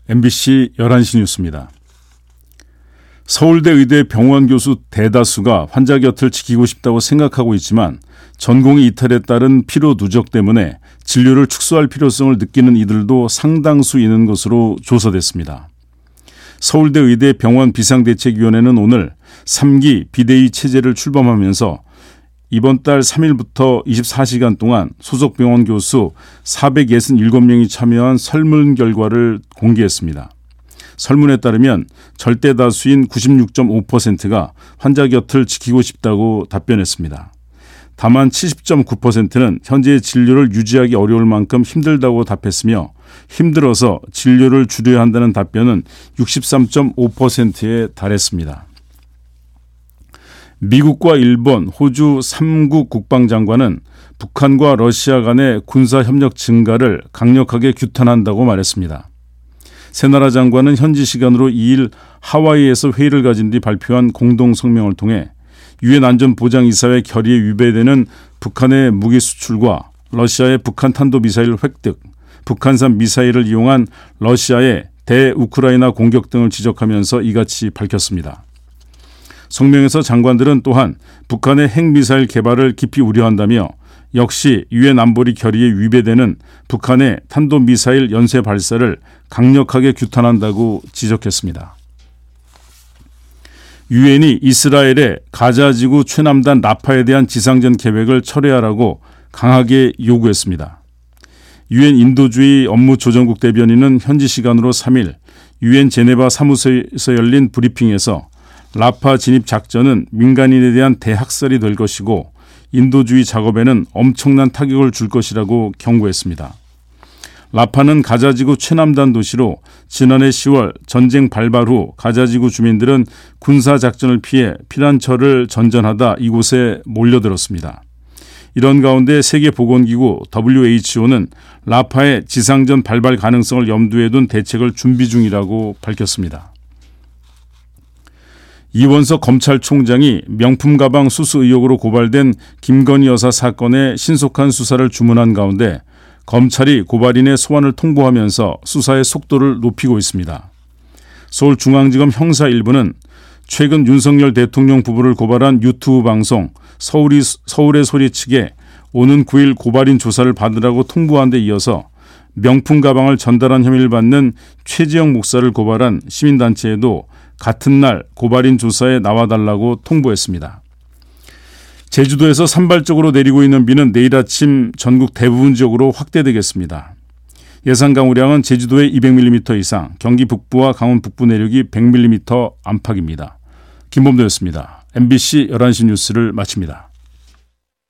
MBC 11시 뉴스입니다. 서울대 의대 병원 교수 대다수가 환자 곁을 지키고 싶다고 생각하고 있지만 전공의 이탈에 따른 피로 누적 때문에 진료를 축소할 필요성을 느끼는 이들도 상당수 있는 것으로 조사됐습니다. 서울대 의대 병원 비상대책위원회는 오늘 3기 비대위 체제를 출범하면서 이번 달 3일부터 24시간 동안 소속 병원 교수 467명이 참여한 설문 결과를 공개했습니다. 설문에 따르면 절대 다수인 96.5%가 환자 곁을 지키고 싶다고 답변했습니다. 다만 70.9%는 현재의 진료를 유지하기 어려울 만큼 힘들다고 답했으며 힘들어서 진료를 줄여야 한다는 답변은 63.5%에 달했습니다. 미국과 일본, 호주 3국 국방장관은 북한과 러시아 간의 군사협력 증가를 강력하게 규탄한다고 말했습니다. 세 나라 장관은 현지 시간으로 2일 하와이에서 회의를 가진 뒤 발표한 공동 성명을 통해 유엔 안전보장이사회 결의에 위배되는 북한의 무기 수출과 러시아의 북한 탄도미사일 획득, 북한산 미사일을 이용한 러시아의 대우크라이나 공격 등을 지적하면서 이같이 밝혔습니다. 성명에서 장관들은 또한 북한의 핵미사일 개발을 깊이 우려한다며 역시 유엔 안보리 결의에 위배되는 북한의 탄도미사일 연쇄 발사를 강력하게 규탄한다고 지적했습니다. 유엔이 이스라엘의 가자지구 최남단 라파에 대한 지상전 계획을 철회하라고 강하게 요구했습니다. 유엔 인도주의 업무조정국 대변인은 현지 시간으로 3일 유엔 제네바 사무소에서 열린 브리핑에서 라파 진입 작전은 민간인에 대한 대학살이 될 것이고 인도주의 작업에는 엄청난 타격을 줄 것이라고 경고했습니다. 라파는 가자지구 최남단 도시로 지난해 10월 전쟁 발발 후 가자지구 주민들은 군사작전을 피해 피난처를 전전하다 이곳에 몰려들었습니다. 이런 가운데 세계보건기구 WHO는 라파의 지상전 발발 가능성을 염두에 둔 대책을 준비 중이라고 밝혔습니다. 이원석 검찰총장이 명품 가방 수수 의혹으로 고발된 김건희 여사 사건의 신속한 수사를 주문한 가운데 검찰이 고발인의 소환을 통보하면서 수사의 속도를 높이고 있습니다. 서울중앙지검 형사 1부는 최근 윤석열 대통령 부부를 고발한 유튜브 방송 서울의 소리 측에 오는 9일 고발인 조사를 받으라고 통보한 데 이어서 명품 가방을 전달한 혐의를 받는 최지영 목사를 고발한 시민단체에도 같은 날 고발인 조사에 나와달라고 통보했습니다. 제주도에서 산발적으로 내리고 있는 비는 내일 아침 전국 대부분 지역으로 확대되겠습니다. 예상 강우량은 제주도에 200mm 이상, 경기 북부와 강원 북부 내륙이 100mm 안팎입니다. 김범도였습니다. MBC 11시 뉴스를 마칩니다.